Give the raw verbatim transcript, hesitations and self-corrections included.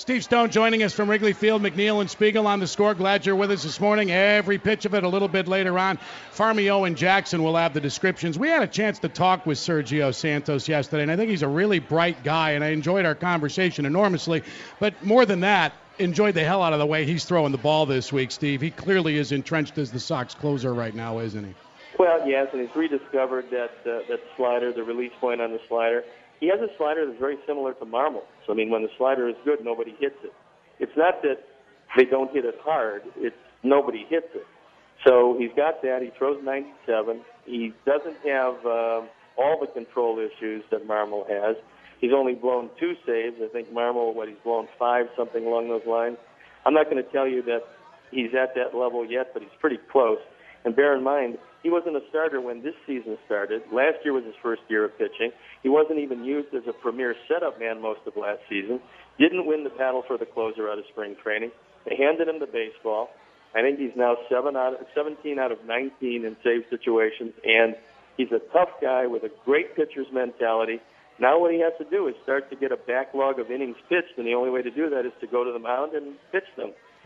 Steve Stone joining us from Wrigley Field. McNeil and Spiegel on the score. Glad you're with us this morning. Every pitch of it a little bit later on. Farmio and Jackson will have the descriptions. We had a chance to talk with Sergio Santos yesterday, and I think he's a really bright guy, and I enjoyed our conversation enormously. But more than that, enjoyed the hell out of the way he's throwing the ball this week, Steve. He clearly is entrenched as the Sox closer right now, isn't he? Well, yes, and he's rediscovered that uh, that slider, the release point on the slider. He has a slider that's very similar to Marmol. So, I mean, when the slider is good, nobody hits it. It's not that they don't hit it hard. It's nobody hits it. So he's got that. He throws ninety-seven. He doesn't have uh, all the control issues that Marmol has. He's only blown two saves. I think Marmol, what, he's blown five, something along those lines. I'm not going to tell you that he's at that level yet, but he's pretty close. And bear in mind, he wasn't a starter when this season started. Last year was his first year of pitching. He wasn't even used as a premier setup man most of last season. Didn't win the battle for the closer out of spring training. They handed him the baseball. I think he's now seven out of, seventeen out of nineteen in save situations, and he's a tough guy with a great pitcher's mentality. Now what he has to do is start to get a backlog of innings pitched, and the only way to do that is to go to the mound and pitch them.